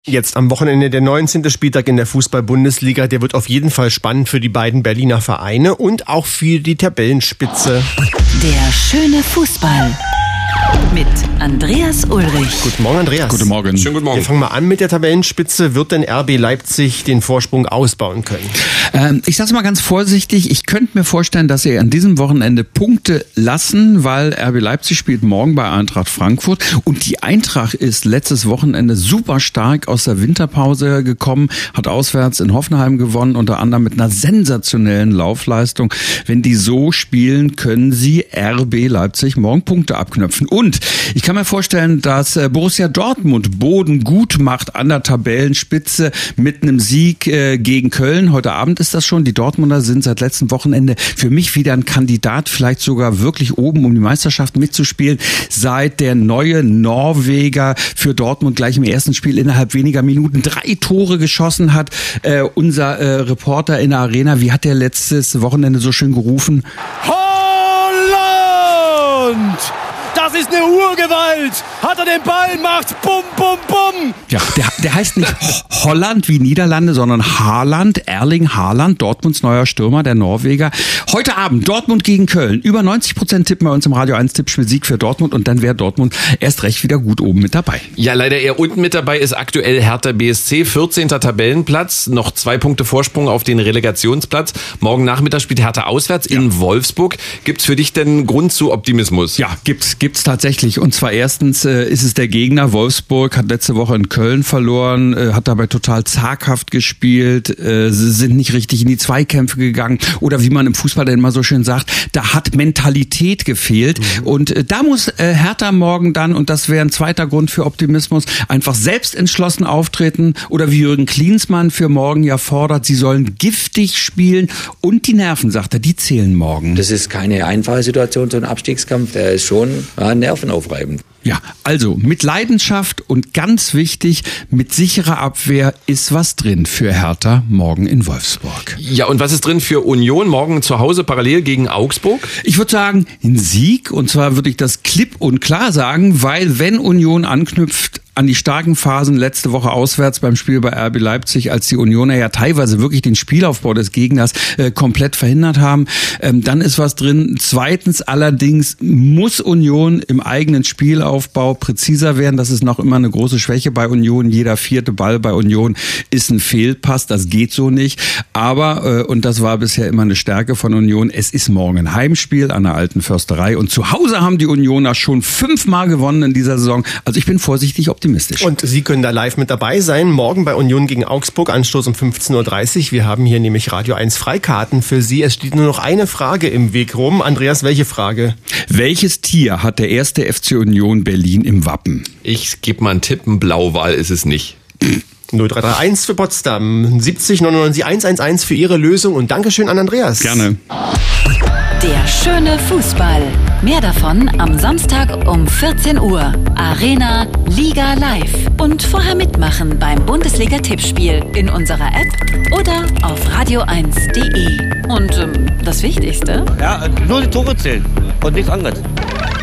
Jetzt am Wochenende der 19. Spieltag in der Fußball-Bundesliga. Der wird auf jeden Fall spannend für die beiden Berliner Vereine und auch für die Tabellenspitze. Der schöne Fußball mit Andreas Ulrich. Guten Morgen, Andreas. Guten Morgen. Schönen guten Morgen. Wir fangen mal an mit der Tabellenspitze. Wird denn RB Leipzig den Vorsprung ausbauen können? Ich sage mal ganz vorsichtig, ich könnte mir vorstellen, dass sie an diesem Wochenende Punkte lassen, weil RB Leipzig spielt morgen bei Eintracht Frankfurt und die Eintracht ist letztes Wochenende super stark aus der Winterpause gekommen, hat auswärts in Hoffenheim gewonnen, unter anderem mit einer sensationellen Laufleistung. Wenn die so spielen, können sie RB Leipzig morgen Punkte abknöpfen. Und ich kann mir vorstellen, dass Borussia Dortmund Boden gut macht an der Tabellenspitze mit einem Sieg gegen Köln. Heute Abend ist das schon. Die Dortmunder sind seit letztem Wochenende für mich wieder ein Kandidat, vielleicht sogar wirklich oben, um die Meisterschaft mitzuspielen. Seit der neue Norweger für Dortmund gleich im ersten Spiel innerhalb weniger Minuten 3 Tore geschossen hat. Unser Reporter in der Arena, wie hat der letztes Wochenende so schön gerufen? Holland! Das ist eine Urgewalt. Hat er den Ball, macht's bum, bum, bum. Ja, der heißt nicht Holland wie Niederlande, sondern Haaland, Erling Haaland, Dortmunds neuer Stürmer, der Norweger. Heute Abend Dortmund gegen Köln. Über 90% tippen bei uns im Radio 1 Tippspiel Sieg für Dortmund und dann wäre Dortmund erst recht wieder gut oben mit dabei. Ja, leider eher unten mit dabei ist aktuell Hertha BSC, 14. Tabellenplatz, noch 2 Punkte Vorsprung auf den Relegationsplatz. Morgen Nachmittag spielt Hertha auswärts in Wolfsburg. Gibt's für dich denn Grund zu Optimismus? Ja, gibt's tatsächlich. Und zwar erstens ist es der Gegner. Wolfsburg hat letzte Woche in Köln verloren, hat dabei total zaghaft gespielt, sie sind nicht richtig in die Zweikämpfe gegangen oder wie man im Fußball dann immer so schön sagt, da hat Mentalität gefehlt. Und da muss Hertha morgen dann, und das wäre ein zweiter Grund für Optimismus, einfach selbstentschlossen auftreten oder wie Jürgen Klinsmann für morgen ja fordert, sie sollen giftig spielen und die Nerven, sagt er, die zählen morgen. Das ist keine einfache Situation, so ein Abstiegskampf, der ist schon nervenaufreibend. Ja, also mit Leidenschaft und ganz wichtig, mit sicherer Abwehr ist was drin für Hertha morgen in Wolfsburg. Ja, und was ist drin für Union morgen zu Hause parallel gegen Augsburg? Ich würde sagen, ein Sieg, und zwar würde ich das klipp und klar sagen, weil wenn Union anknüpft an die starken Phasen letzte Woche auswärts beim Spiel bei RB Leipzig, als die Unioner ja teilweise wirklich den Spielaufbau des Gegners komplett verhindert haben, dann ist was drin. Zweitens allerdings muss Union im eigenen Spielaufbau präziser werden. Das ist noch immer eine große Schwäche bei Union. Jeder 4. Ball bei Union ist ein Fehlpass. Das geht so nicht. Aber, und das war bisher immer eine Stärke von Union, es ist morgen ein Heimspiel an der Alten Försterei. Und zu Hause haben die Unioner schon 5-mal gewonnen in dieser Saison. Also ich bin vorsichtig optimistisch. Und Sie können da live mit dabei sein. Morgen bei Union gegen Augsburg, Anstoß um 15.30 Uhr. Wir haben hier nämlich Radio 1 Freikarten für Sie. Es steht nur noch eine Frage im Weg rum. Andreas, welche Frage? Welches Tier hat der erste FC Union Berlin im Wappen? Ich gebe mal einen Tipp, ein Blauwal ist es nicht. 0331 für Potsdam, 70 99 111 für Ihre Lösung und Dankeschön an Andreas. Gerne. Der schöne Fußball. Mehr davon am Samstag um 14 Uhr. Arena Liga Live. Und vorher mitmachen beim Bundesliga-Tippspiel in unserer App oder auf radio1.de. Und das Wichtigste? Ja, nur die Tore zählen und nichts anderes.